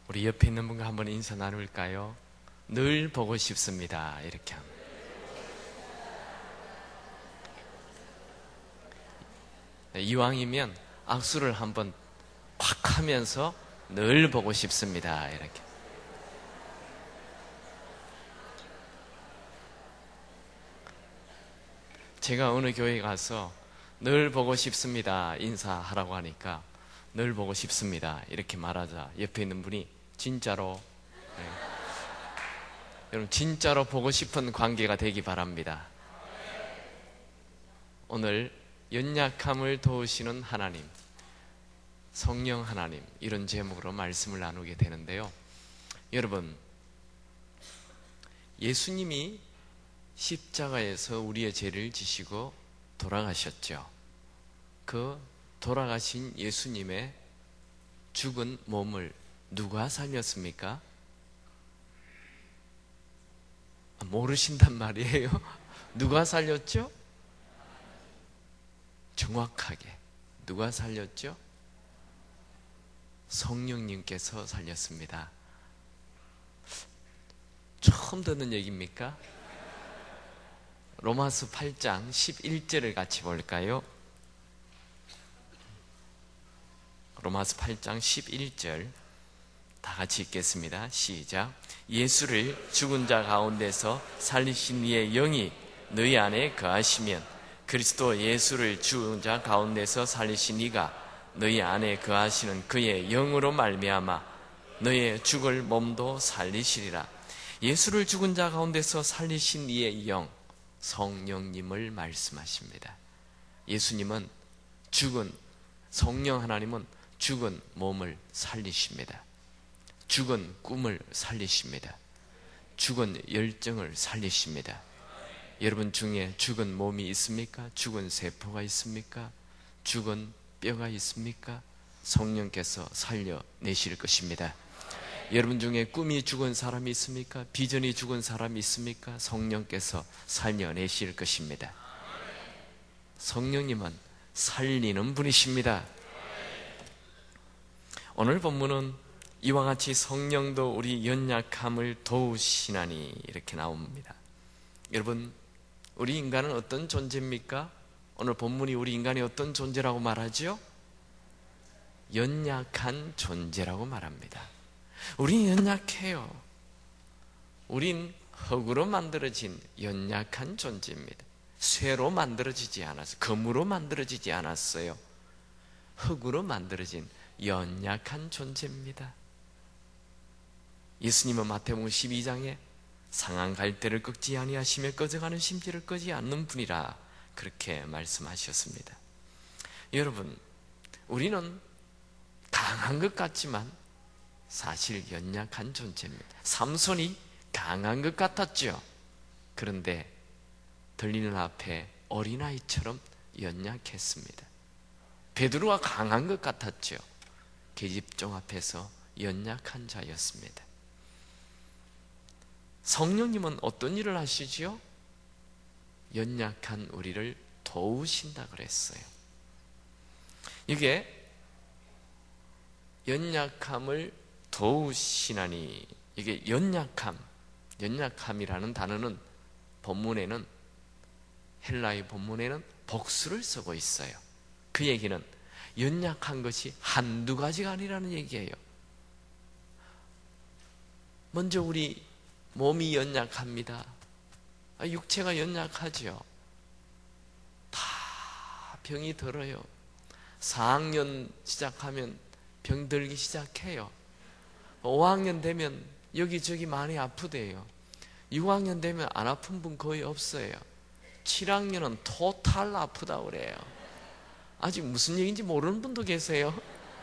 우리 옆에 있는 분과 한번 인사 나눌까요? 늘 보고 싶습니다. 이렇게 합니다. 이왕이면 악수를 한번 콱 하면서 늘 보고 싶습니다. 이렇게. 제가 어느 교회 가서 늘 보고 싶습니다 인사하라고 하니까 늘 보고 싶습니다 이렇게 말하자 옆에 있는 분이 진짜로, 네. 여러분 진짜로 보고 싶은 관계가 되기 바랍니다. 오늘 연약함을 도우시는 하나님, 성령 하나님, 이런 제목으로 말씀을 나누게 되는데요. 여러분, 예수님이 십자가에서 우리의 죄를 지시고 돌아가셨죠. 그 돌아가신 예수님의 죽은 몸을 누가 살렸습니까? 모르신단 말이에요. 누가 살렸죠? 정확하게 누가 살렸죠? 성령님께서 살렸습니다. 처음 듣는 얘기입니까? 로마서 8장 11절을 같이 볼까요? 로마서 8장 11절 다 같이 읽겠습니다. 시작. 예수를 죽은 자 가운데서 살리신 이의 영이 너희 안에 거하시면 그리스도 예수를 죽은 자 가운데서 살리신 이가 너희 안에 거하시는 그의 영으로 말미암아 너의 죽을 몸도 살리시리라. 예수를 죽은 자 가운데서 살리신 이의 영, 성령님을 말씀하십니다. 예수님은 죽은, 성령 하나님은 죽은 몸을 살리십니다. 죽은 꿈을 살리십니다. 죽은 열정을 살리십니다. 여러분 중에 죽은 몸이 있습니까? 죽은 세포가 있습니까? 죽은 뼈가 있습니까? 성령께서 살려내실 것입니다. 여러분 중에 꿈이 죽은 사람이 있습니까? 비전이 죽은 사람이 있습니까? 성령께서 살려내실 것입니다. 성령님은 살리는 분이십니다. 오늘 본문은 이와 같이 성령도 우리 연약함을 도우시나니 이렇게 나옵니다. 여러분, 우리 인간은 어떤 존재입니까? 오늘 본문이 우리 인간이 어떤 존재라고 말하죠? 연약한 존재라고 말합니다. 우린 연약해요. 우린 흙으로 만들어진 연약한 존재입니다. 쇠로 만들어지지 않았어요. 금으로 만들어지지 않았어요. 흙으로 만들어진 연약한 존재입니다. 예수님은 마태복음 12장에 상한 갈대를 꺾지 아니하시며 꺼져가는 심지를 끄지 않는 분이라 그렇게 말씀하셨습니다. 여러분, 우리는 강한 것 같지만 사실 연약한 존재입니다. 삼손이 강한 것 같았죠. 그런데 들리는 앞에 어린아이처럼 연약했습니다. 베드로가 강한 것 같았죠. 계집종 앞에서 연약한 자였습니다. 성령님은 어떤 일을 하시지요? 연약한 우리를 도우신다 그랬어요. 이게 연약함을 도우시나니, 이게 연약함이라는 단어는 본문에는, 헬라의 본문에는 복수를 쓰고 있어요. 그 얘기는 연약한 것이 한두 가지가 아니라는 얘기예요. 먼저 우리 몸이 연약합니다. 육체가 연약하죠. 다 병이 들어요. 4학년 시작하면 병 들기 시작해요. 5학년 되면 여기저기 많이 아프대요. 6학년 되면 안 아픈 분 거의 없어요. 7학년은 토탈 아프다 그래요. 아직 무슨 얘기인지 모르는 분도 계세요.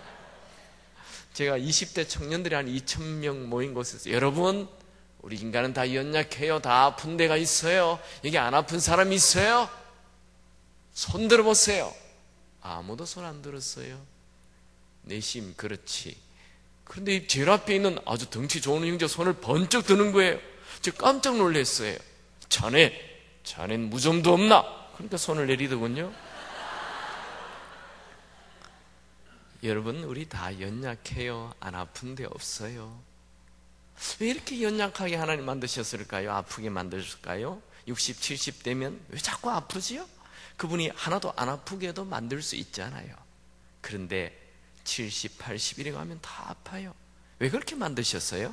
제가 20대 청년들이 한 2,000명 모인 곳에서, 여러분, 우리 인간은 다 연약해요. 다 아픈 데가 있어요. 여기 안 아픈 사람이 있어요? 손 들어보세요. 아무도 손 안 들었어요. 내심 그렇지. 그런데 제일 앞에 있는 아주 덩치 좋은 형제 손을 번쩍 드는 거예요. 제가 깜짝 놀랐어요. 자넨 무좀도 없나? 그러니까 손을 내리더군요. 여러분, 우리 다 연약해요. 안 아픈 데 없어요. 왜 이렇게 연약하게 하나님 만드셨을까요? 아프게 만드셨을까요? 60, 70 되면 왜 자꾸 아프지요? 그분이 하나도 안 아프게도 만들 수 있잖아요. 그런데 70, 80이 가면 다 아파요. 왜 그렇게 만드셨어요?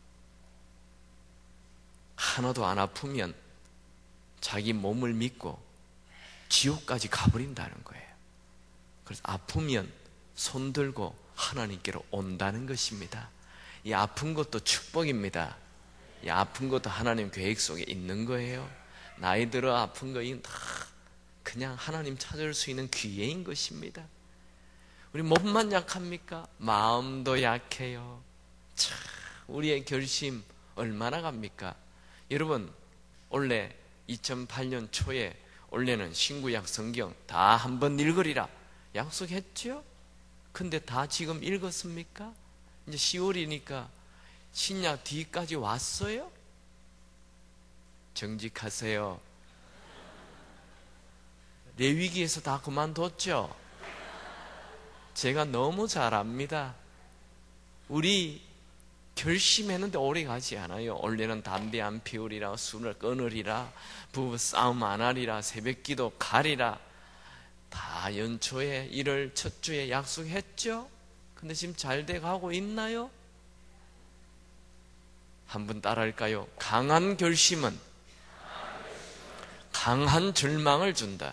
하나도 안 아프면 자기 몸을 믿고 지옥까지 가버린다는 거예요. 그래서 아프면 손 들고 하나님께로 온다는 것입니다. 이 아픈 것도 축복입니다. 이 아픈 것도 하나님 계획 속에 있는 거예요. 나이 들어 아픈 거는 다 그냥 하나님 찾을 수 있는 기회인 것입니다. 우리 몸만 약합니까? 마음도 약해요. 참, 우리의 결심 얼마나 갑니까? 여러분, 원래 2008년 초에 원래는 신구약 성경 다 한번 읽으리라 약속했죠? 근데 다 지금 읽었습니까? 이제 10월이니까 신약 뒤까지 왔어요? 정직하세요. 레위기에서 다 그만뒀죠? 제가 너무 잘 압니다. 우리 결심했는데 오래 가지 않아요. 원래는 담배 안 피우리라, 술을 끊으리라, 부부 싸움 안 하리라, 새벽기도 가리라, 다 연초에 1월 첫 주에 약속했죠? 근데 지금 잘 돼가고 있나요? 한번 따라할까요? 강한 결심은 강한 절망을 준다.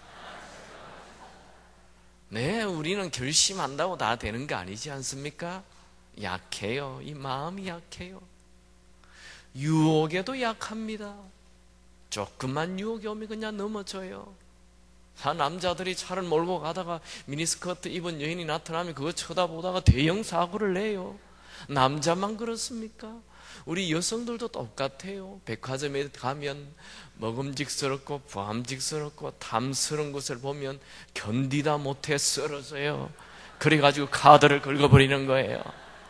네, 우리는 결심한다고 다 되는 거 아니지 않습니까? 약해요. 이 마음이 약해요. 유혹에도 약합니다. 조금만 유혹이 오면 그냥 넘어져요. 남자들이 차를 몰고 가다가 미니스커트 입은 여인이 나타나면 그거 쳐다보다가 대형 사고를 내요. 남자만 그렇습니까? 우리 여성들도 똑같아요. 백화점에 가면 먹음직스럽고 부함직스럽고 탐스러운 것을 보면 견디다 못해 쓰러져요. 그래가지고 카드를 긁어버리는 거예요.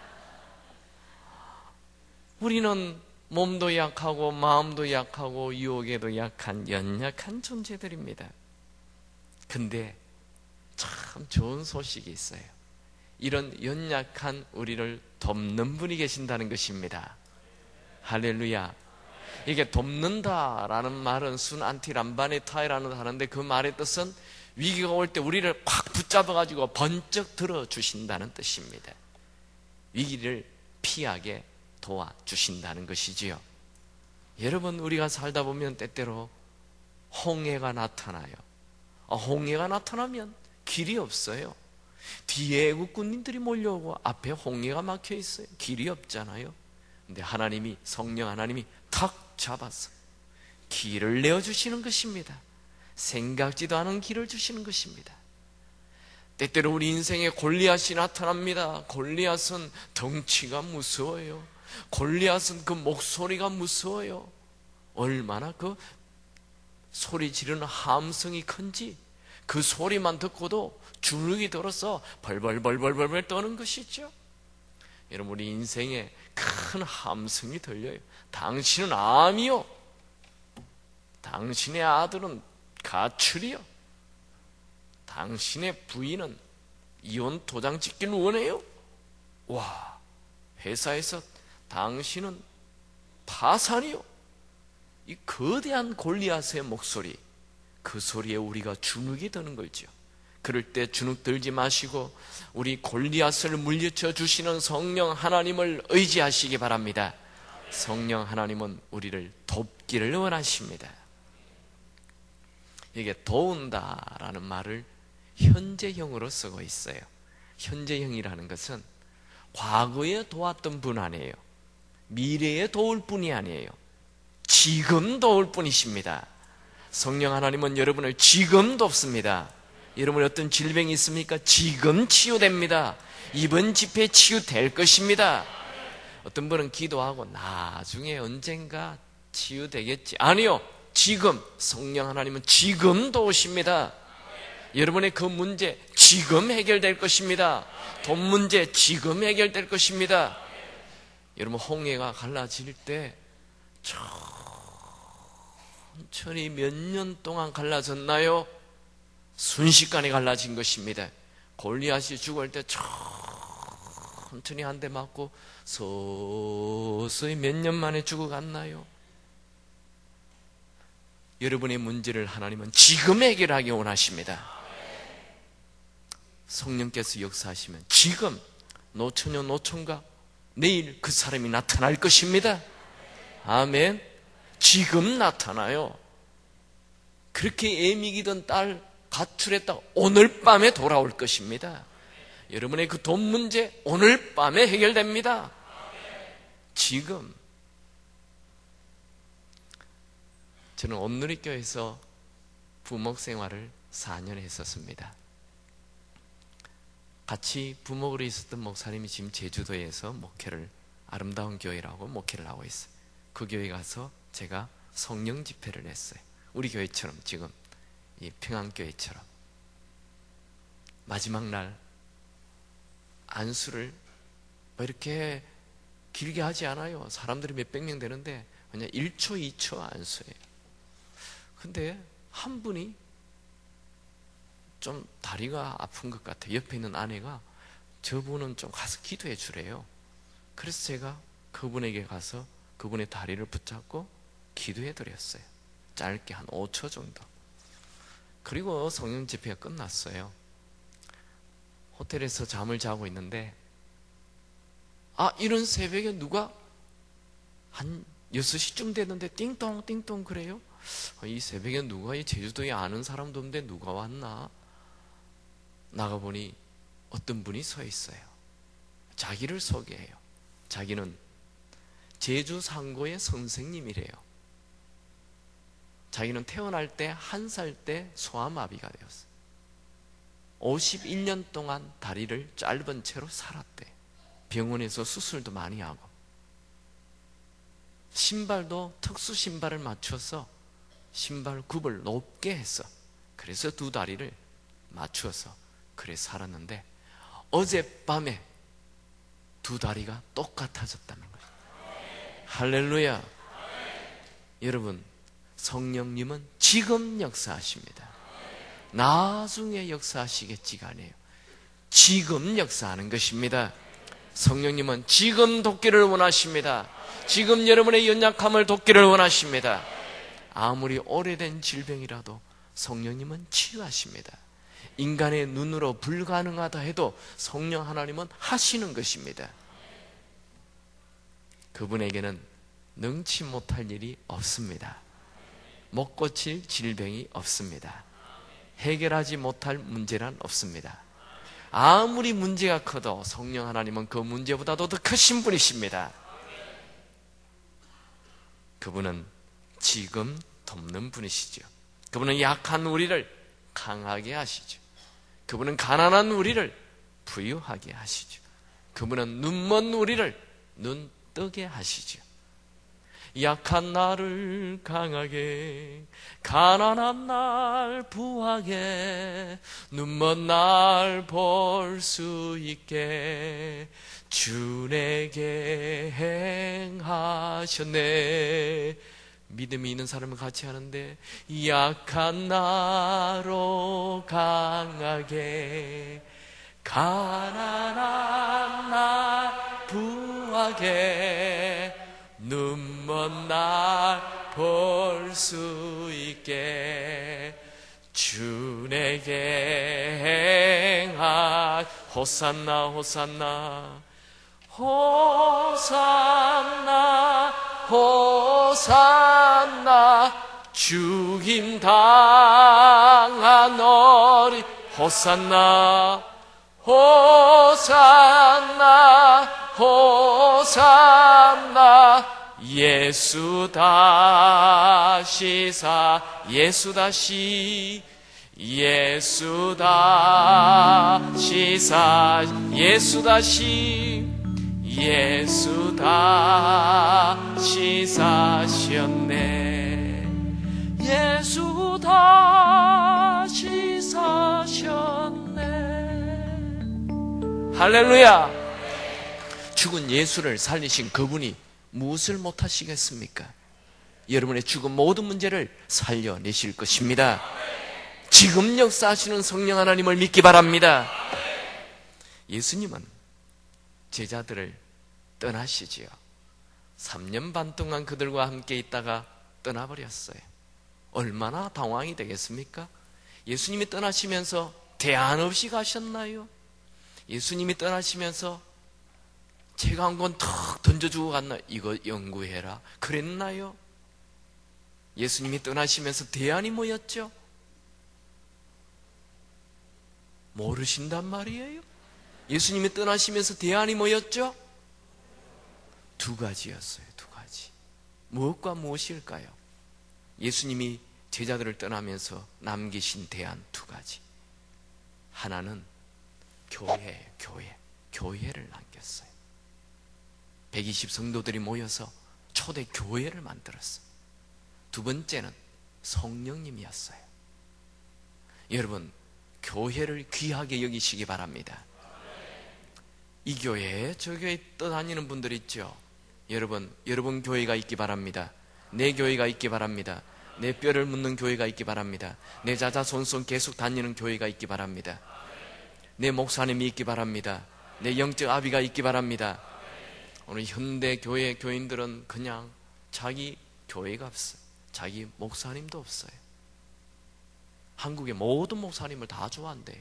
우리는 몸도 약하고 마음도 약하고 유혹에도 약한 연약한 존재들입니다. 근데 참 좋은 소식이 있어요. 이런 연약한 우리를 돕는 분이 계신다는 것입니다. 할렐루야. 이게 돕는다라는 말은 순 안티람바네타이라는 하는데 그 말의 뜻은 위기가 올 때 우리를 꽉 붙잡아가지고 번쩍 들어주신다는 뜻입니다. 위기를 피하게 도와주신다는 것이지요. 여러분, 우리가 살다 보면 때때로 홍해가 나타나요. 홍해가 나타나면 길이 없어요. 뒤에 애국군인들이 몰려오고 앞에 홍해가 막혀 있어요. 길이 없잖아요. 근데 하나님이, 성령 하나님이 탁 잡아서 길을 내어주시는 것입니다. 생각지도 않은 길을 주시는 것입니다. 때때로 우리 인생에 골리앗이 나타납니다. 골리앗은 덩치가 무서워요. 골리앗은 그 목소리가 무서워요. 얼마나 그 소리 지르는 함성이 큰지 그 소리만 듣고도 주눅이 들어서 벌벌벌벌벌 떠는 것이죠. 여러분, 우리 인생에 큰 함성이 들려요. 당신은 암이요, 당신의 아들은 가출이요, 당신의 부인은 이혼 도장 찍기를 원해요. 와, 회사에서 당신은 파산이요. 이 거대한 골리앗의 목소리, 그 소리에 우리가 주눅이 드는 거죠. 그럴 때 주눅 들지 마시고 우리 골리앗을 물리쳐 주시는 성령 하나님을 의지하시기 바랍니다. 성령 하나님은 우리를 돕기를 원하십니다. 이게 도운다라는 말을 현재형으로 쓰고 있어요. 현재형이라는 것은 과거에 도왔던 분 아니에요. 미래에 도울 분이 아니에요. 지금 도울 뿐이십니다. 성령 하나님은 여러분을 지금 돕습니다. 여러분, 어떤 질병이 있습니까? 지금 치유됩니다. 이번 집회에 치유될 것입니다. 어떤 분은 기도하고 나중에 언젠가 치유되겠지. 아니요, 지금. 성령 하나님은 지금 도우십니다. 여러분의 그 문제 지금 해결될 것입니다. 돈 문제 지금 해결될 것입니다. 여러분, 홍해가 갈라질 때 천천히 몇 년 동안 갈라졌나요? 순식간에 갈라진 것입니다. 골리앗이 죽을 때 천천히 한 대 맞고 서서히 몇 년 만에 죽어갔나요? 여러분의 문제를 하나님은 지금 해결하기 원하십니다. 성령께서 역사하시면 지금 노처녀 노총각 내일 그 사람이 나타날 것입니다. 아멘. 지금 나타나요. 그렇게 애미기던 딸 가출했다 오늘 밤에 돌아올 것입니다. 여러분의 그 돈 문제 오늘 밤에 해결됩니다. 지금. 저는 온누리교회에서 부목 생활을 4년 했었습니다. 같이 부목으로 있었던 목사님이 지금 제주도에서 목회를, 아름다운 교회라고 목회를 하고 있어요. 그 교회 가서 제가 성령 집회를 했어요. 우리 교회처럼, 지금 이 평안교회처럼. 마지막 날 안수를 뭐 이렇게 길게 하지 않아요. 사람들이 몇백 명 되는데 그냥 1초 2초 안수예요. 근데 한 분이 좀 다리가 아픈 것 같아요. 옆에 있는 아내가 저분은 좀 가서 기도해 주래요. 그래서 제가 그분에게 가서 그분의 다리를 붙잡고 기도해 드렸어요. 짧게 한 5초 정도. 그리고 성령 집회가 끝났어요. 호텔에서 잠을 자고 있는데 이런 새벽에 누가 한 6시쯤 됐는데 띵동 띵동 그래요? 이 새벽에 누가, 이 제주도에 아는 사람도 없는데 누가 왔나? 나가보니 어떤 분이 서 있어요. 자기를 소개해요. 자기는 제주 상고의 선생님이래요. 자기는 태어날 때 1살 때 소아마비가 되었어요. 51년 동안 다리를 짧은 채로 살았대. 병원에서 수술도 많이 하고, 신발도 특수 신발을 맞춰서 신발 굽을 높게 했어. 그래서 두 다리를 맞추어서 그래 살았는데 어젯밤에 두 다리가 똑같아졌다는 거예요. 할렐루야. 여러분, 성령님은 지금 역사하십니다. 나중에 역사하시겠지가 아니에요. 지금 역사하는 것입니다. 성령님은 지금 돕기를 원하십니다. 지금 여러분의 연약함을 돕기를 원하십니다. 아무리 오래된 질병이라도 성령님은 치유하십니다. 인간의 눈으로 불가능하다 해도 성령 하나님은 하시는 것입니다. 그분에게는 능치 못할 일이 없습니다. 못 고칠 질병이 없습니다. 해결하지 못할 문제란 없습니다. 아무리 문제가 커도 성령 하나님은 그 문제보다도 더 크신 분이십니다. 그분은 지금 돕는 분이시죠. 그분은 약한 우리를 강하게 하시죠. 그분은 가난한 우리를 부유하게 하시죠. 그분은 눈먼 우리를 눈 뜨게 하시죠. 약한 나를 강하게, 가난한 날 부하게, 눈먼 날 볼 수 있게 주 내게 행하셨네. 믿음이 있는 사람은 같이 하는데, 약한 나로 강하게, 가난한 날 부하게, 눈먼 날 볼 수 있게 주 내게 행하. 호산나 호산나 호산나 호산나 죽임 당한 어린 호산나 호산나 호산나 예수 다시 예수 다시 예수 다시 예수 다시 예수 다시 사셨네. 예수 다시 사셨네. 할렐루야. 죽은 예수를 살리신 그분이 무엇을 못하시겠습니까? 여러분의 죽은 모든 문제를 살려내실 것입니다. 지금 역사하시는 성령 하나님을 믿기 바랍니다. 예수님은 제자들을 떠나시지요. 3년 반 동안 그들과 함께 있다가 떠나버렸어요. 얼마나 당황이 되겠습니까? 예수님이 떠나시면서 대안 없이 가셨나요? 예수님이 떠나시면서 제가 한 권 턱 던져주고 갔나? 이거 연구해라 그랬나요? 예수님이 떠나시면서 대안이 뭐였죠? 모르신단 말이에요. 예수님이 떠나시면서 대안이 뭐였죠? 두 가지였어요. 두 가지. 무엇과 무엇일까요? 예수님이 제자들을 떠나면서 남기신 대안 두 가지. 하나는 교회예요. 교회를 남겼어요. 120 성도들이 모여서 초대 교회를 만들었어요. 두 번째는 성령님이었어요. 여러분, 교회를 귀하게 여기시기 바랍니다. 이 교회, 저 교회 떠다니는 분들 있죠. 여러분 교회가 있기 바랍니다. 내 교회가 있기 바랍니다. 내 뼈를 묻는 교회가 있기 바랍니다. 내 자자손손 계속 다니는 교회가 있기 바랍니다. 내 목사님이 있기 바랍니다. 내 영적 아비가 있기 바랍니다. 오늘 현대 교회 교인들은 그냥 자기 교회가 없어요. 자기 목사님도 없어요. 한국의 모든 목사님을 다 좋아한대요.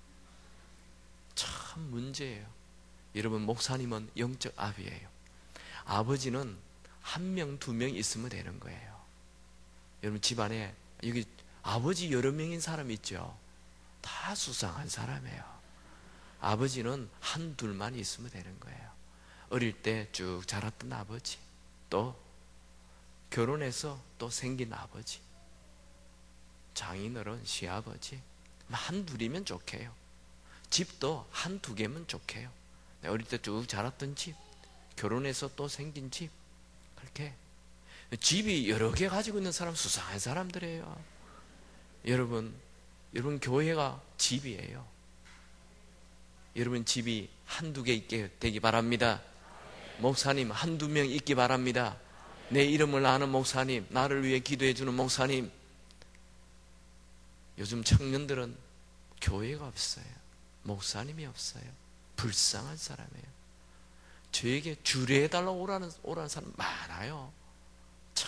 참 문제예요. 여러분, 목사님은 영적 아비예요. 아버지는 한 명, 두 명 있으면 되는 거예요. 여러분, 집안에 여기 아버지 여러 명인 사람 있죠? 다 수상한 사람이에요. 아버지는 한 둘만 있으면 되는 거예요. 어릴 때 쭉 자랐던 아버지, 또 결혼해서 또 생긴 아버지, 장인어른, 시아버지, 한 둘이면 좋게요. 집도 한 두 개면 좋게요. 어릴 때 쭉 자랐던 집, 결혼해서 또 생긴 집, 그렇게 집이 여러 개 가지고 있는 사람 수상한 사람들이에요. 여러분 교회가 집이에요. 여러분 집이 한두 개 있게 되기 바랍니다. 목사님 한두 명 있기 바랍니다. 내 이름을 아는 목사님, 나를 위해 기도해 주는 목사님. 요즘 청년들은 교회가 없어요. 목사님이 없어요. 불쌍한 사람이에요. 저에게 주례해달라고 오라는 사람 많아요. 참,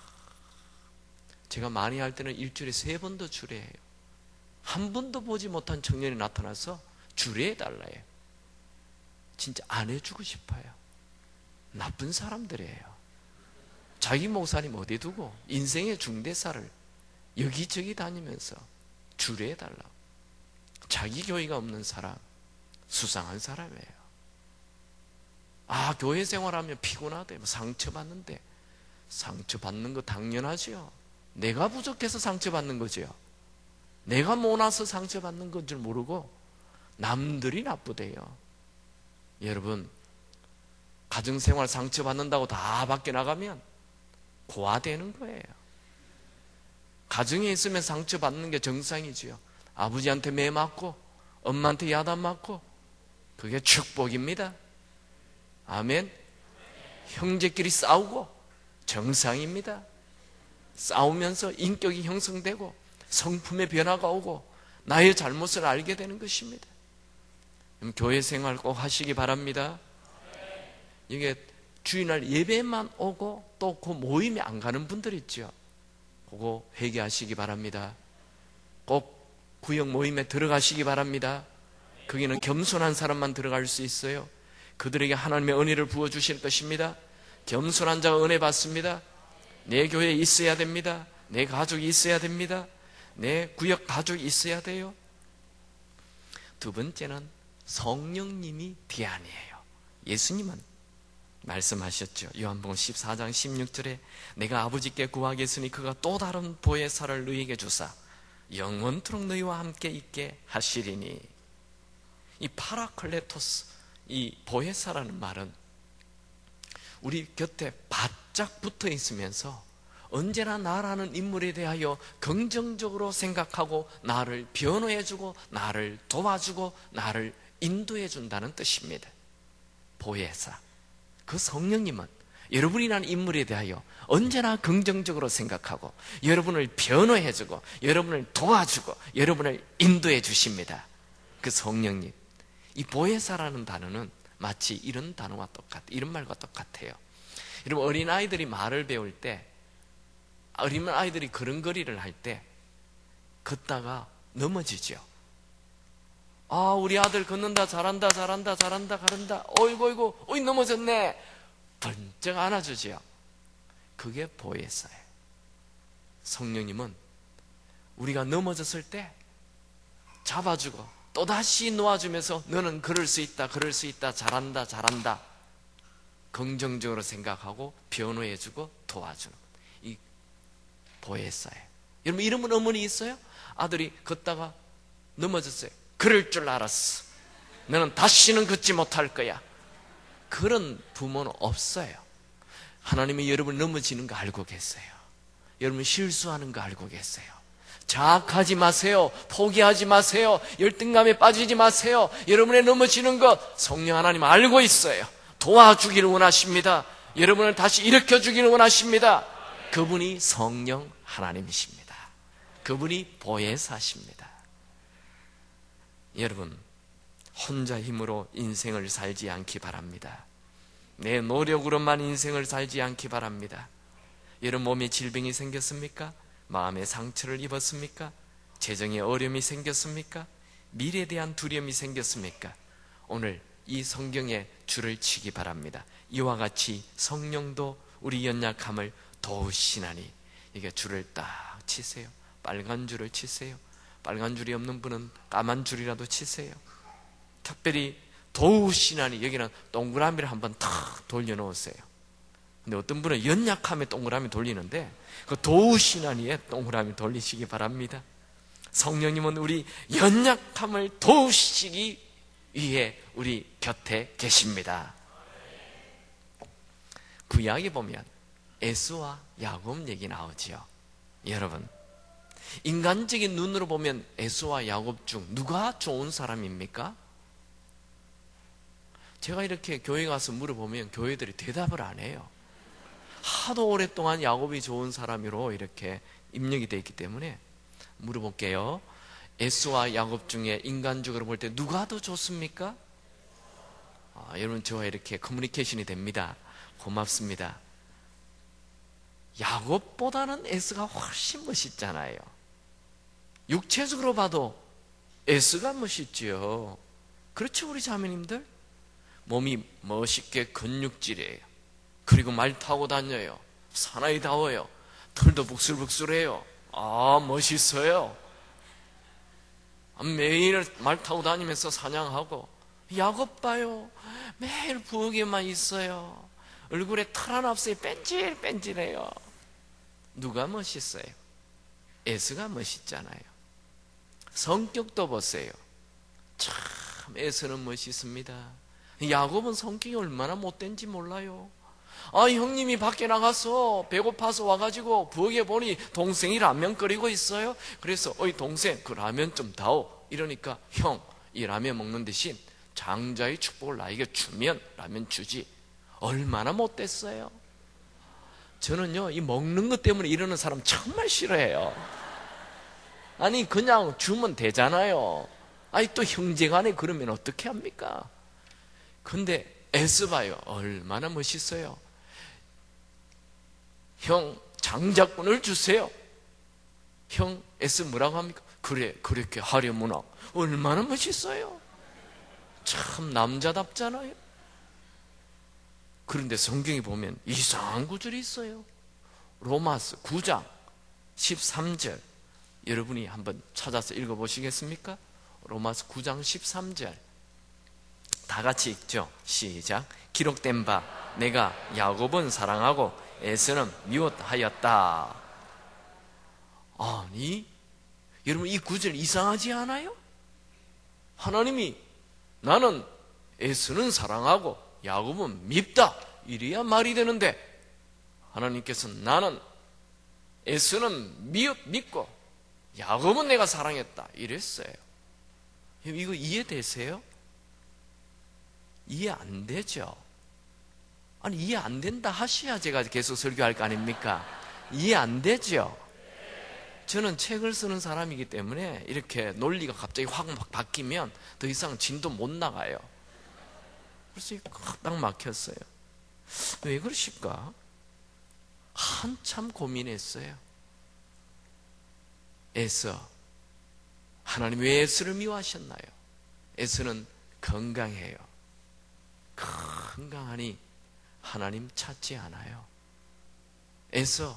제가 많이 할 때는 일주일에 3번도 주례해요. 한 번도 보지 못한 청년이 나타나서 주례해달라요. 진짜 안 해주고 싶어요. 나쁜 사람들이에요. 자기 목사님 어디 두고 인생의 중대사를 여기저기 다니면서 주례해달라고. 자기 교회가 없는 사람, 수상한 사람이에요. 아, 교회 생활하면 피곤하대, 상처받는데. 상처받는 거 당연하지요. 내가 부족해서 상처받는 거지요. 내가 모나서 상처받는 건 줄 모르고 남들이 나쁘대요. 여러분, 가정생활 상처받는다고 다 밖에 나가면 고아되는 거예요. 가정에 있으면 상처받는 게 정상이지요. 아버지한테 매 맞고 엄마한테 야단 맞고 그게 축복입니다. 아멘. 형제끼리 싸우고 정상입니다. 싸우면서 인격이 형성되고 성품의 변화가 오고 나의 잘못을 알게 되는 것입니다. 교회 생활 꼭 하시기 바랍니다. 이게 주일날 예배만 오고 또 그 모임에 안 가는 분들 있죠. 그거 회개하시기 바랍니다. 꼭 구역 모임에 들어가시기 바랍니다. 거기는 겸손한 사람만 들어갈 수 있어요. 그들에게 하나님의 은혜를 부어주실 것입니다. 겸손한 자가 은혜 받습니다. 내 교회에 있어야 됩니다. 내 가족이 있어야 됩니다. 내 구역 가족이 있어야 돼요. 두 번째는 성령님이 대안이에요. 예수님은 말씀하셨죠. 요한복음 14장 16절에 내가 아버지께 구하겠으니 그가 또 다른 보혜사를 너희에게 주사 영원토록 너희와 함께 있게 하시리니. 이 파라클레토스, 이 보혜사라는 말은 우리 곁에 바짝 붙어 있으면서 언제나 나라는 인물에 대하여 긍정적으로 생각하고 나를 변호해주고 나를 도와주고 나를 인도해준다는 뜻입니다. 보혜사, 그 성령님은 여러분이라는 인물에 대하여 언제나 긍정적으로 생각하고 여러분을 변호해주고 여러분을 도와주고 여러분을 인도해 주십니다. 그 성령님. 이 보혜사라는 단어는 마치 이런 단어와 이런 말과 똑같아요. 여러분, 어린아이들이 말을 배울 때, 어린아이들이 걸음걸이를 할 때 걷다가 넘어지죠. 아, 우리 아들 걷는다, 잘한다, 잘한다, 잘한다, 가른다. 어이구, 어이구, 어이, 넘어졌네. 번쩍 안아주죠. 그게 보혜사예요. 성령님은 우리가 넘어졌을 때 잡아주고 또다시 놓아주면서 너는 그럴 수 있다, 그럴 수 있다, 잘한다, 잘한다. 긍정적으로 생각하고 변호해주고 도와주는 이 보혜사예요. 여러분, 이런 어머니 있어요? 아들이 걷다가 넘어졌어요. 그럴 줄 알았어. 너는 다시는 걷지 못할 거야. 그런 부모는 없어요. 하나님이 여러분 넘어지는 거 알고 계세요. 여러분 실수하는 거 알고 계세요. 자학하지 마세요. 포기하지 마세요. 열등감에 빠지지 마세요. 여러분의 넘어지는 것 성령 하나님 알고 있어요. 도와주기를 원하십니다. 여러분을 다시 일으켜주기를 원하십니다. 그분이 성령 하나님이십니다. 그분이 보혜사십니다. 여러분, 혼자 힘으로 인생을 살지 않기 바랍니다. 내 노력으로만 인생을 살지 않기 바랍니다. 여러분, 몸에 질병이 생겼습니까? 마음의 상처를 입었습니까? 재정에 어려움이 생겼습니까? 미래에 대한 두려움이 생겼습니까? 오늘 이 성경에 줄을 치기 바랍니다. 이와 같이 성령도 우리 연약함을 도우시나니. 이게 줄을 딱 치세요. 빨간 줄을 치세요. 빨간 줄이 없는 분은 까만 줄이라도 치세요. 특별히 도우시나니, 여기는 동그라미를 한번 탁 돌려놓으세요. 근데 어떤 분은 연약함에 동그라미 돌리는데 그 도우시나니에 동그라미 돌리시기 바랍니다. 성령님은 우리 연약함을 도우시기 위해 우리 곁에 계십니다. 구약에 보면 에스와 야곱 얘기 나오지요. 여러분, 인간적인 눈으로 보면 에스와 야곱 중 누가 좋은 사람입니까? 제가 이렇게 교회 가서 물어보면 교회들이 대답을 안 해요. 하도 오랫동안 야곱이 좋은 사람으로 이렇게 입력이 되어 있기 때문에 물어볼게요. 에스와 야곱 중에 인간적으로 볼 때 누가 더 좋습니까? 여러분, 저와 이렇게 커뮤니케이션이 됩니다. 고맙습니다. 야곱보다는 에스가 훨씬 멋있잖아요. 육체적으로 봐도 에스가 멋있지요. 그렇죠, 우리 자매님들? 몸이 멋있게 근육질이에요. 그리고 말 타고 다녀요. 사나이다워요. 털도 북슬북슬해요. 아, 멋있어요. 매일 말 타고 다니면서 사냥하고. 야곱 봐요. 매일 부엌에만 있어요. 얼굴에 털 하나 없어요. 뺀질뺀질해요. 누가 멋있어요? 에스가 멋있잖아요. 성격도 보세요. 참 에스는 멋있습니다. 야곱은 성격이 얼마나 못된지 몰라요. 형님이 밖에 나가서 배고파서 와가지고 부엌에 보니 동생이 라면 끓이고 있어요. 그래서 어이 동생, 그 라면 좀 다오. 이러니까 형, 이 라면 먹는 대신 장자의 축복을 나에게 주면 라면 주지. 얼마나 못됐어요. 저는요, 이 먹는 것 때문에 이러는 사람 정말 싫어해요. 아니, 그냥 주면 되잖아요. 또 형제간에 그러면 어떻게 합니까? 근데 에스 봐요. 얼마나 멋있어요. 형, 장자권을 주세요. 형, 에스 뭐라고 합니까? 그래, 그렇게 하려무나. 얼마나 멋있어요. 참 남자답잖아요. 그런데 성경에 보면 이상한 구절이 있어요. 로마서 9장 13절 여러분이 한번 찾아서 읽어보시겠습니까? 로마서 9장 13절 다 같이 읽죠. 시작. 기록된 바 내가 야곱은 사랑하고 에서는 미워하였다. 아니, 여러분 이 구절 이상하지 않아요? 하나님이 나는 에서는 사랑하고 야곱은 밉다 이래야 말이 되는데 하나님께서 나는 에서는 믿고 야곱은 내가 사랑했다 이랬어요. 이거 이해되세요? 이해 안 되죠? 아니 이해 안 된다 하셔야 제가 계속 설교할 거 아닙니까? 이해 안 되죠? 저는 책을 쓰는 사람이기 때문에 이렇게 논리가 갑자기 확 바뀌면 더 이상 진도 못 나가요. 그래서 딱 막혔어요. 왜 그러실까? 한참 고민했어요. 에서, 하나님 왜 에서를 미워하셨나요? 에서는 건강해요. 건강하니 하나님 찾지 않아요. 에서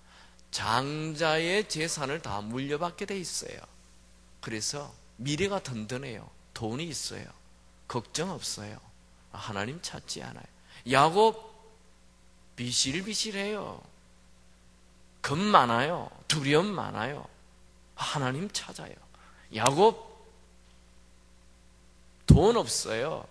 장자의 재산을 다 물려받게 돼 있어요. 그래서 미래가 든든해요. 돈이 있어요. 걱정 없어요. 하나님 찾지 않아요. 야곱 비실비실해요. 겁 많아요. 두려움 많아요. 하나님 찾아요. 야곱 돈 없어요.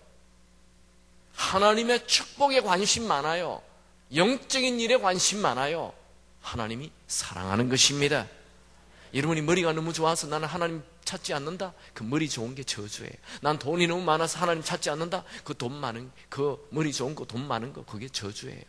하나님의 축복에 관심 많아요. 영적인 일에 관심 많아요. 하나님이 사랑하는 것입니다. 여러분이 머리가 너무 좋아서 나는 하나님 찾지 않는다? 그 머리 좋은 게 저주예요. 난 돈이 너무 많아서 하나님 찾지 않는다? 그 돈 많은, 그 머리 좋은 거, 돈 많은 거, 그게 저주예요.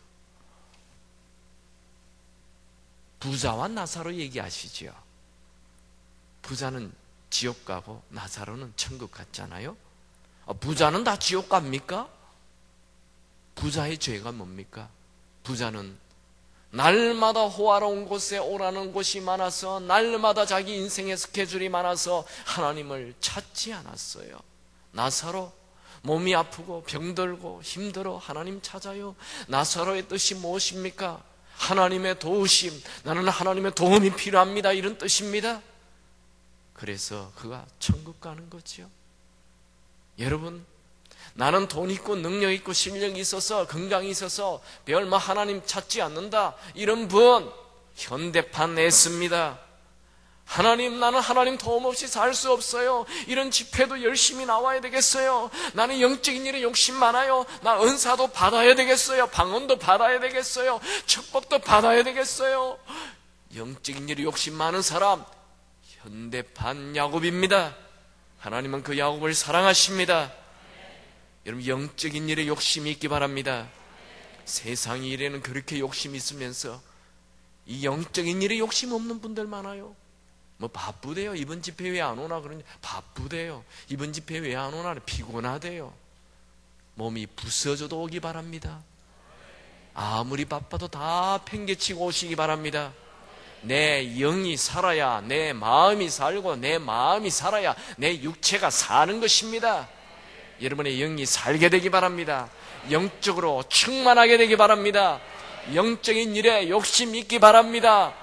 부자와 나사로 얘기하시죠. 부자는 지옥 가고 나사로는 천국 갔잖아요. 부자는 다 지옥 갑니까? 부자의 죄가 뭡니까? 부자는 날마다 호화로운 곳에 오라는 곳이 많아서, 날마다 자기 인생의 스케줄이 많아서 하나님을 찾지 않았어요. 나사로 몸이 아프고 병들고 힘들어 하나님 찾아요. 나사로의 뜻이 무엇입니까? 하나님의 도우심, 나는 하나님의 도움이 필요합니다, 이런 뜻입니다. 그래서 그가 천국 가는 거지요. 여러분, 나는 돈 있고 능력 있고 실력이 있어서 건강이 있어서 별마 하나님 찾지 않는다, 이런 분 현대판 애씁니다. 하나님, 나는 하나님 도움 없이 살 수 없어요. 이런 집회도 열심히 나와야 되겠어요. 나는 영적인 일에 욕심 많아요. 나 은사도 받아야 되겠어요. 방언도 받아야 되겠어요. 축복도 받아야 되겠어요. 영적인 일에 욕심 많은 사람 현대판 야곱입니다. 하나님은 그 야곱을 사랑하십니다. 여러분, 영적인 일에 욕심이 있기 바랍니다. 세상 일에는 그렇게 욕심이 있으면서 이 영적인 일에 욕심 없는 분들 많아요. 뭐 바쁘대요. 이번 집회 왜 안 오나 그러냐. 바쁘대요. 이번 집회 왜 안 오나. 피곤하대요. 몸이 부서져도 오기 바랍니다. 아무리 바빠도 다 팽개치고 오시기 바랍니다. 내 영이 살아야 내 마음이 살고, 내 마음이 살아야 내 육체가 사는 것입니다. 여러분의 영이 살게 되기 바랍니다. 영적으로 충만하게 되기 바랍니다. 영적인 일에 욕심 있기 바랍니다.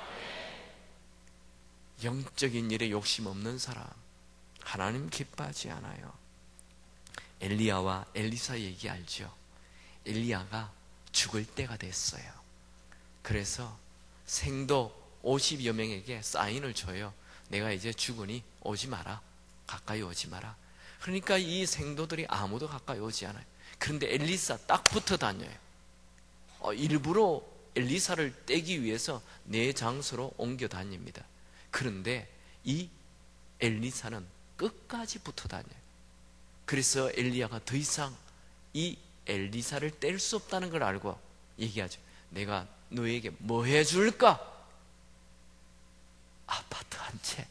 영적인 일에 욕심 없는 사람 하나님 기뻐하지 않아요. 엘리야와 엘리사 얘기 알죠? 엘리야가 죽을 때가 됐어요. 그래서 생도 50여 명에게 사인을 줘요. 내가 이제 죽으니 오지 마라. 가까이 오지 마라. 그러니까 이 생도들이 아무도 가까이 오지 않아요. 그런데 엘리사 딱 붙어 다녀요. 일부러 엘리사를 떼기 위해서 내 장소로 옮겨 다닙니다. 그런데 이 엘리사는 끝까지 붙어 다녀요. 그래서 엘리야가 더 이상 이 엘리사를 뗄 수 없다는 걸 알고 얘기하죠. 내가 너에게 뭐 해줄까? 아파트 한 채.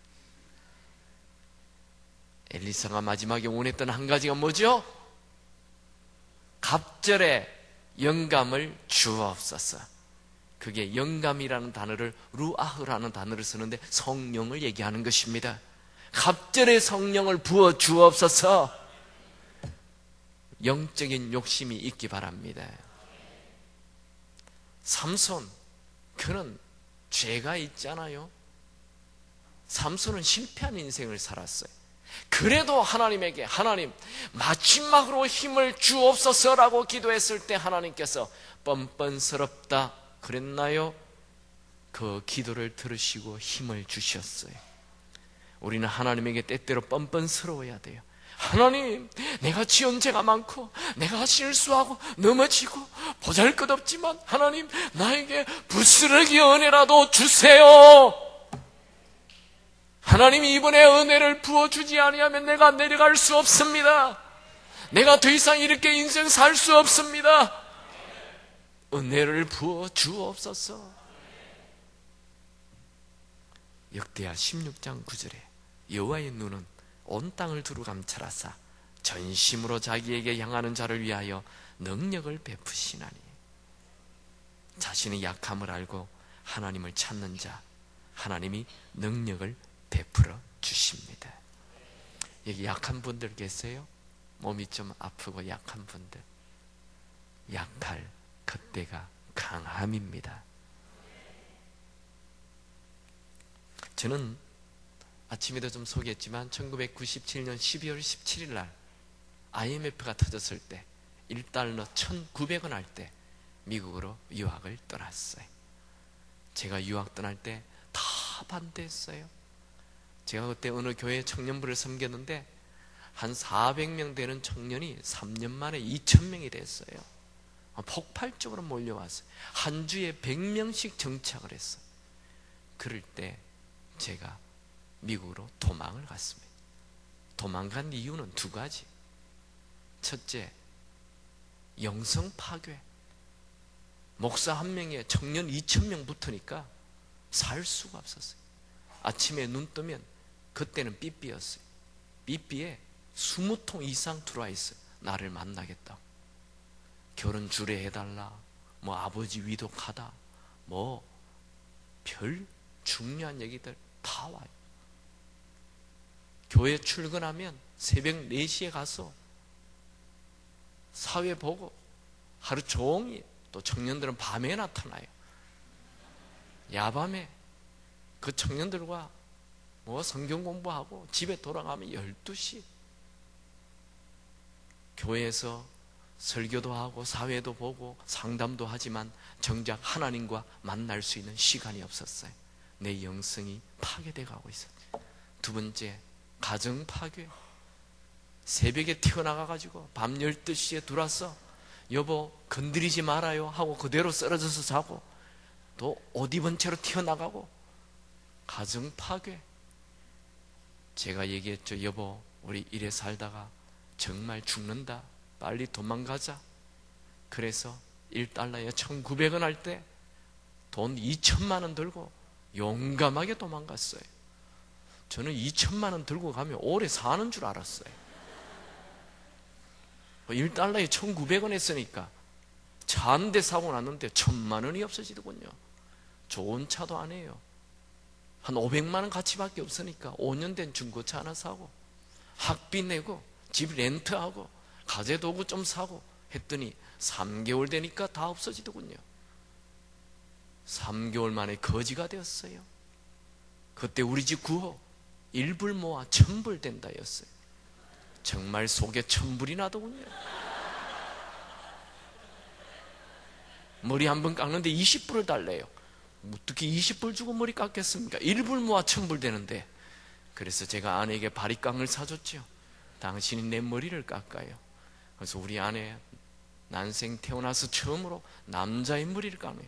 엘리사가 마지막에 원했던 한 가지가 뭐죠? 갑절에 영감을 주옵소서. 그게 영감이라는 단어를 루아흐라는 단어를 쓰는데 성령을 얘기하는 것입니다. 갑절에 성령을 부어 주옵소서. 영적인 욕심이 있기 바랍니다. 삼손, 그는 죄가 있잖아요. 삼손은 실패한 인생을 살았어요. 그래도 하나님에게, 하나님 마지막으로 힘을 주옵소서라고 기도했을 때 하나님께서 뻔뻔스럽다 그랬나요? 그 기도를 들으시고 힘을 주셨어요. 우리는 하나님에게 때때로 뻔뻔스러워야 돼요. 하나님, 내가 지은 죄가 많고 내가 실수하고 넘어지고 보잘것없지만 하나님, 나에게 부스러기 은혜라도 주세요. 하나님이 이번에 은혜를 부어주지 아니하면 내가 내려갈 수 없습니다. 내가 더 이상 이렇게 인생 살 수 없습니다. 은혜를 부어 주옵소서. 역대하 16장 9절에 여호와의 눈은 온 땅을 두루 감찰하사 전심으로 자기에게 향하는 자를 위하여 능력을 베푸시나니. 자신의 약함을 알고 하나님을 찾는 자, 하나님이 능력을 베풀어 주십니다. 여기 약한 분들 계세요? 몸이 좀 아프고 약한 분들, 약할 그때가 강함입니다. 저는 아침에도 좀 소개했지만 1997년 12월 17일 날 IMF가 터졌을 때 1달러 1,900원 할 때 미국으로 유학을 떠났어요. 제가 유학 떠날 때 다 반대했어요. 제가 그때 어느 교회 청년부를 섬겼는데 한 400명 되는 청년이 3년 만에 2,000명이 됐어요. 폭발적으로 몰려왔어요. 한 주에 100명씩 정착을 했어요. 그럴 때 제가 미국으로 도망을 갔습니다. 도망간 이유는 두 가지. 첫째, 영성 파괴. 목사 한 명에 청년 2,000명 붙으니까 살 수가 없었어요. 아침에 눈 뜨면 그때는 삐삐였어요. 삐삐에 20통 이상 들어와 있어요. 나를 만나겠다고. 결혼 주례해달라, 뭐 아버지 위독하다, 뭐 별 중요한 얘기들 다 와요. 교회 출근하면 새벽 4시에 가서 사회 보고 하루 종일, 또 청년들은 밤에 나타나요. 야밤에 그 청년들과 뭐 성경 공부하고 집에 돌아가면 12시. 교회에서 설교도 하고 사회도 보고 상담도 하지만 정작 하나님과 만날 수 있는 시간이 없었어요. 내 영성이 파괴돼 가고 있어요. 두 번째, 가정 파괴. 새벽에 튀어나가가지고 밤 12시에 들어와서 여보 건드리지 말아요 하고 그대로 쓰러져서 자고, 또 옷 입은 채로 튀어나가고. 가정 파괴. 제가 얘기했죠. 여보 우리 이래 살다가 정말 죽는다, 빨리 도망가자. 그래서 1달러에 1,900원 할 때 돈 2,000만 원 들고 용감하게 도망갔어요. 저는 2,000만 원 들고 가면 오래 사는 줄 알았어요. 1달러에 1,900원 했으니까 차 한 대 사고 났는데 1,000만 원이 없어지더군요. 좋은 차도 아니에요. 한 500만 원 가치밖에 없으니까 5년 된 중고차 하나 사고 학비 내고 집 렌트하고 가재도구 좀 사고 했더니 3개월 되니까 다 없어지더군요. 3개월 만에 거지가 되었어요. 그때 우리 집 구호 1불 모아 1,000불 된다였어요. 정말 속에 1,000불이 나더군요. 머리 한 번 깎는데 20불을 달래요. 어떻게 20불 주고 머리 깎겠습니까? 1불 모아 1,000불 되는데. 그래서 제가 아내에게 바리깡을 사줬죠. 당신이 내 머리를 깎아요. 그래서 우리 아내 난생 태어나서 처음으로 남자의 머리를 깎네요.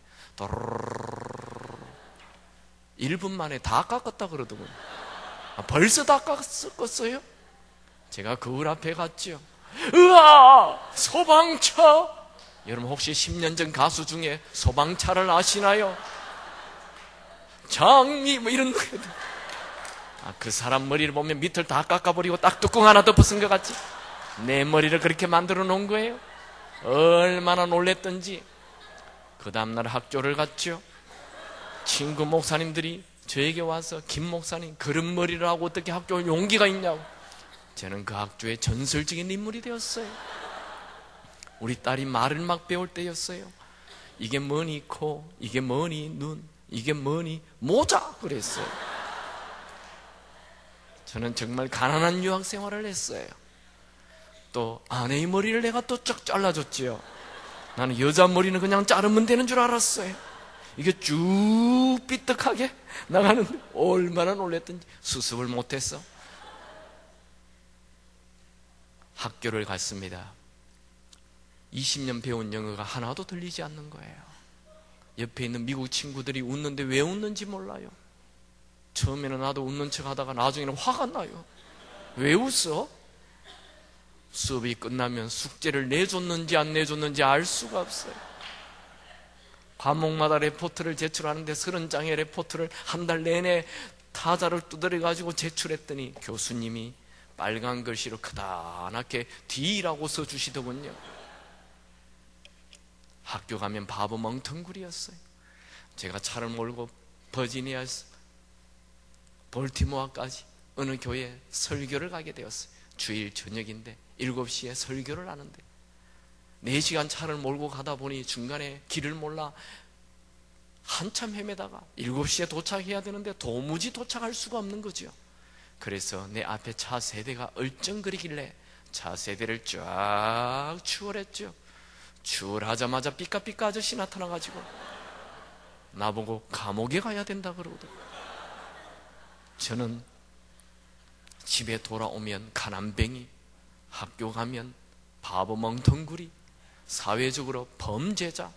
1분 만에 다 깎았다 그러더군요. 벌써 다 깎았어요? 제가 거울 앞에 갔죠. 으아! 소방차! 여러분 혹시 10년 전 가수 중에 소방차를 아시나요? 장미 뭐 이런 노래. 그 사람 머리를 보면 밑을 다 깎아버리고 딱 뚜껑 하나 덮어쓴 것 같지? 내 머리를 그렇게 만들어 놓은 거예요. 얼마나 놀랬던지. 그 다음날 학교를 갔죠. 친구 목사님들이 저에게 와서 김 목사님 그런 머리를 하고 어떻게 학교에 용기가 있냐고. 저는 그 학교의 전설적인 인물이 되었어요. 우리 딸이 말을 막 배울 때였어요. 이게 뭐니 코, 이게 뭐니 눈, 이게 뭐니 모자 그랬어요. 저는 정말 가난한 유학 생활을 했어요. 또 아내의 머리를 내가 또 쫙 잘라줬지요. 나는 여자 머리는 그냥 자르면 되는 줄 알았어요. 이게 쭉 삐딱하게 나가는데 얼마나 놀랬던지. 수습을 못했어. 학교를 갔습니다. 20년 배운 영어가 하나도 들리지 않는 거예요. 옆에 있는 미국 친구들이 웃는데 왜 웃는지 몰라요. 처음에는 나도 웃는 척 하다가 나중에는 화가 나요. 왜 웃어? 수업이 끝나면 숙제를 내줬는지 안 내줬는지 알 수가 없어요. 과목마다 레포트를 제출하는데 30장의 레포트를 한 달 내내 타자를 두드려가지고 제출했더니 교수님이 빨간 글씨로 크다랗게 D라고 써주시더군요. 학교 가면 바보 멍텅구리였어요. 제가 차를 몰고 버지니아에서 볼티모어까지 어느 교회에 설교를 가게 되었어요. 주일 저녁인데 7시에 설교를 하는데 4시간 차를 몰고 가다 보니 중간에 길을 몰라 한참 헤매다가 7시에 도착해야 되는데 도무지 도착할 수가 없는 거죠. 그래서 내 앞에 차 세대가 얼쩡거리길래 차 세대를 쫙 추월했죠. 추월하자마자 삐까삐까 아저씨 나타나가지고 나보고 감옥에 가야 된다 그러거든요. 저는 집에 돌아오면 가난뱅이, 학교 가면 바보 멍텅구리, 사회적으로 범죄자,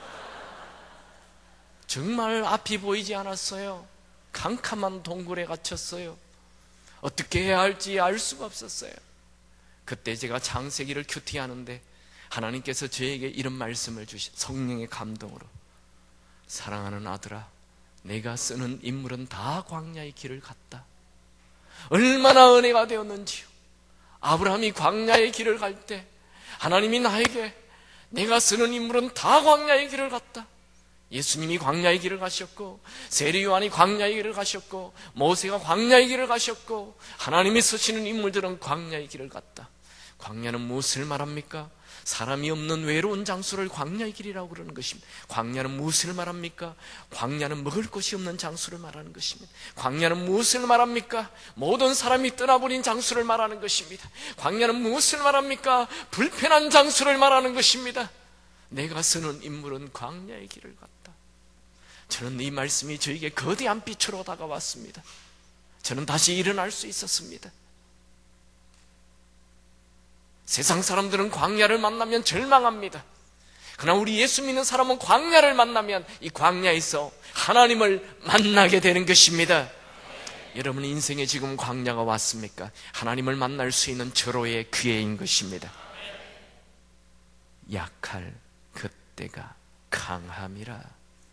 정말 앞이 보이지 않았어요. 캄캄한 동굴에 갇혔어요. 어떻게 해야 할지 알 수가 없었어요. 그때 제가 창세기를 큐티하는데 하나님께서 저에게 이런 말씀을 주신, 성령의 감동으로, 사랑하는 아들아, 내가 쓰는 인물은 다 광야의 길을 갔다. 얼마나 은혜가 되었는지요. 아브라함이 광야의 길을 갈 때 하나님이 나에게 내가 쓰는 인물은 다 광야의 길을 갔다. 예수님이 광야의 길을 가셨고, 세례 요한이 광야의 길을 가셨고, 모세가 광야의 길을 가셨고, 하나님이 쓰시는 인물들은 광야의 길을 갔다. 광야는 무엇을 말합니까? 사람이 없는 외로운 장소를 광야의 길이라고 그러는 것입니다. 광야는 무엇을 말합니까? 광야는 먹을 것이 없는 장소를 말하는 것입니다. 광야는 무엇을 말합니까? 모든 사람이 떠나버린 장소를 말하는 것입니다. 광야는 무엇을 말합니까? 불편한 장소를 말하는 것입니다. 내가 쓰는 인물은 광야의 길을 갔다. 저는 이 말씀이 저에게 거대한 빛으로 다가왔습니다. 저는 다시 일어날 수 있었습니다. 세상 사람들은 광야를 만나면 절망합니다. 그러나 우리 예수 믿는 사람은 광야를 만나면 이 광야에서 하나님을 만나게 되는 것입니다. 여러분 인생에 지금 광야가 왔습니까? 하나님을 만날 수 있는 절호의 기회인 것입니다. 약할 그때가 강함이라.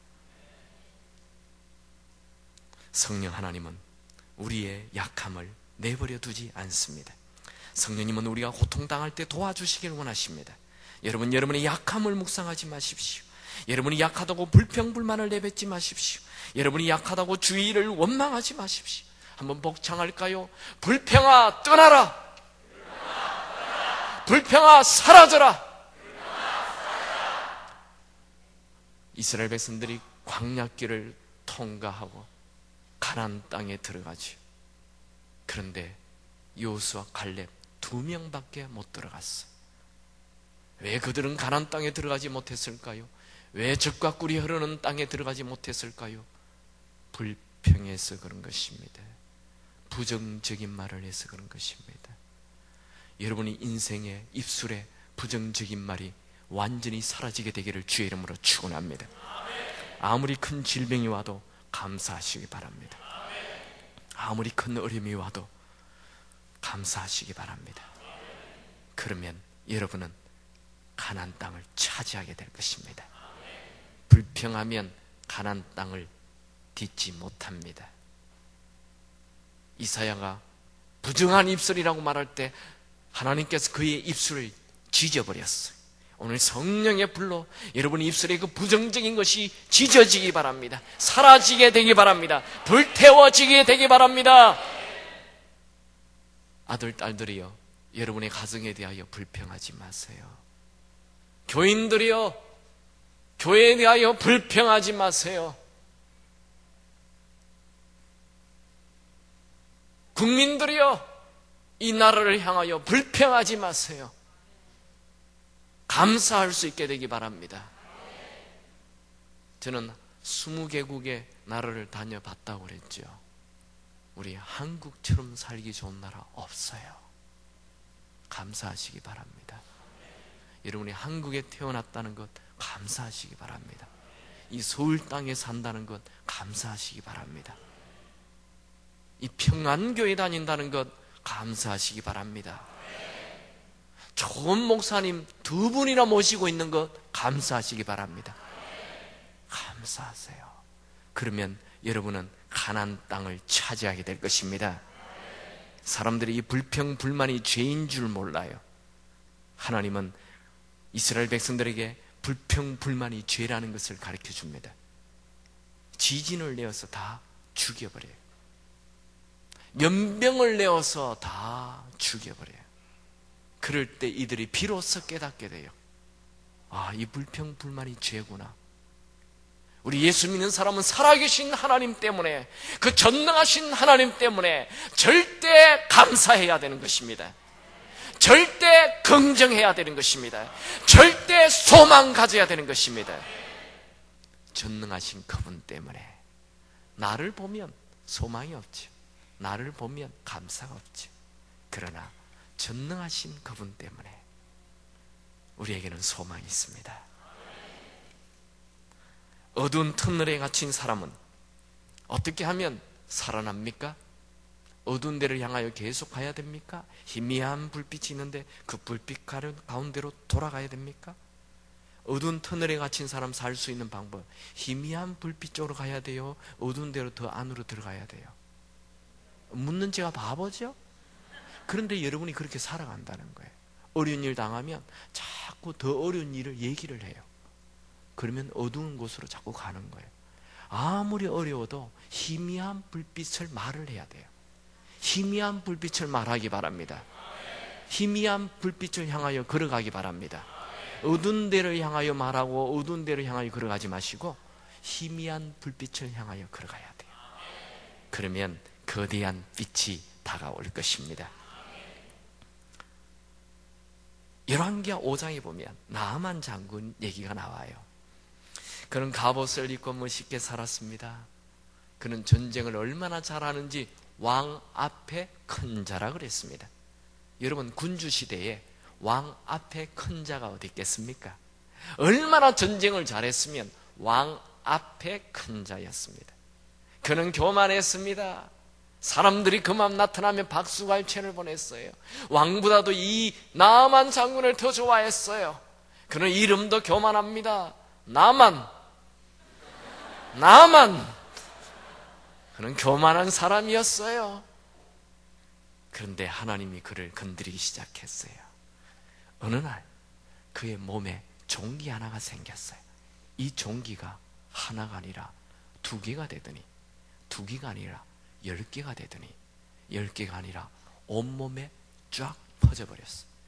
성령 하나님은 우리의 약함을 내버려 두지 않습니다. 성령님은 우리가 고통당할 때 도와주시길 원하십니다. 여러분, 여러분의 약함을 묵상하지 마십시오. 여러분이 약하다고 불평불만을 내뱉지 마십시오. 여러분이 약하다고 주의를 원망하지 마십시오. 한번 복창할까요? 불평아 떠나라. 불평아 사라져라. 이스라엘 백성들이 광야길을 통과하고 가나안 땅에 들어가죠. 그런데 여호수아 갈렙 2명밖에 못 들어갔어. 왜 그들은 가나안 땅에 들어가지 못했을까요? 왜 젖과 꿀이 흐르는 땅에 들어가지 못했을까요? 불평해서 그런 것입니다. 부정적인 말을 해서 그런 것입니다. 여러분이 인생의 입술에 부정적인 말이 완전히 사라지게 되기를 주의 이름으로 축원합니다. 아무리 큰 질병이 와도 감사하시기 바랍니다. 아무리 큰 어려움이 와도 감사하시기 바랍니다. 그러면 여러분은 가나안 땅을 차지하게 될 것입니다. 불평하면 가나안 땅을 딛지 못합니다. 이사야가 부정한 입술이라고 말할 때 하나님께서 그의 입술을 찢어버렸어요. 오늘 성령의 불로 여러분의 입술에 그 부정적인 것이 찢어지기 바랍니다. 사라지게 되기 바랍니다. 불태워지게 되기 바랍니다. 아들, 딸들이여, 여러분의 가정에 대하여 불평하지 마세요. 교인들이여, 교회에 대하여 불평하지 마세요. 국민들이여, 이 나라를 향하여 불평하지 마세요. 감사할 수 있게 되기 바랍니다. 저는 20개국의 나라를 다녀봤다고 그랬죠. 우리 한국처럼 살기 좋은 나라 없어요. 감사하시기 바랍니다. 여러분이 한국에 태어났다는 것 감사하시기 바랍니다. 이 서울 땅에 산다는 것 감사하시기 바랍니다. 이 평안교회 다닌다는 것 감사하시기 바랍니다. 좋은 목사님 2분이나 모시고 있는 것 감사하시기 바랍니다. 감사하세요. 그러면 여러분은 가나안 땅을 차지하게 될 것입니다. 사람들이 이 불평불만이 죄인 줄 몰라요. 하나님은 이스라엘 백성들에게 불평불만이 죄라는 것을 가르쳐 줍니다. 지진을 내어서 다 죽여버려요. 연병을 내어서 다 죽여버려요. 그럴 때 이들이 비로소 깨닫게 돼요. 아, 이 불평불만이 죄구나. 우리 예수 믿는 사람은 살아계신 하나님 때문에, 그 전능하신 하나님 때문에 절대 감사해야 되는 것입니다. 절대 긍정해야 되는 것입니다. 절대 소망 가져야 되는 것입니다. 전능하신 그분 때문에 나를 보면 소망이 없죠. 나를 보면 감사가 없죠. 그러나 전능하신 그분 때문에 우리에게는 소망이 있습니다. 어두운 터널에 갇힌 사람은 어떻게 하면 살아납니까? 어두운 데를 향하여 계속 가야 됩니까? 희미한 불빛이 있는데 그 불빛 가운데로 돌아가야 됩니까? 어두운 터널에 갇힌 사람 살 수 있는 방법, 희미한 불빛 쪽으로 가야 돼요? 어두운 데로 더 안으로 들어가야 돼요? 묻는 제가 바보죠? 그런데 여러분이 그렇게 살아간다는 거예요. 어려운 일 당하면 자꾸 더 어려운 일을 얘기를 해요. 그러면 어두운 곳으로 자꾸 가는 거예요. 아무리 어려워도 희미한 불빛을 말을 해야 돼요. 희미한 불빛을 말하기 바랍니다. 희미한 불빛을 향하여 걸어가기 바랍니다. 어두운 데를 향하여 말하고 어두운 데를 향하여 걸어가지 마시고 희미한 불빛을 향하여 걸어가야 돼요. 그러면 거대한 빛이 다가올 것입니다. 열왕기하 5장에 보면 나아만 장군 얘기가 나와요. 그는 갑옷을 입고 멋있게 살았습니다. 그는 전쟁을 얼마나 잘하는지 왕 앞에 큰 자라 그랬습니다. 여러분, 군주시대에 왕 앞에 큰 자가 어디 있겠습니까? 얼마나 전쟁을 잘했으면 왕 앞에 큰 자였습니다. 그는 교만했습니다. 사람들이 그만 나타나면 박수갈채를 보냈어요. 왕보다도 이 나아만 장군을 더 좋아했어요. 그는 이름도 교만합니다. 나만. 그는 교만한 사람이었어요. 그런데 하나님이 그를 건드리기 시작했어요. 어느 날 그의 몸에 종기 하나가 생겼어요. 이 종기가 하나가 아니라 2개가 되더니 2개가 아니라 10개가 되더니 10개가 아니라 온몸에 쫙 퍼져버렸어요.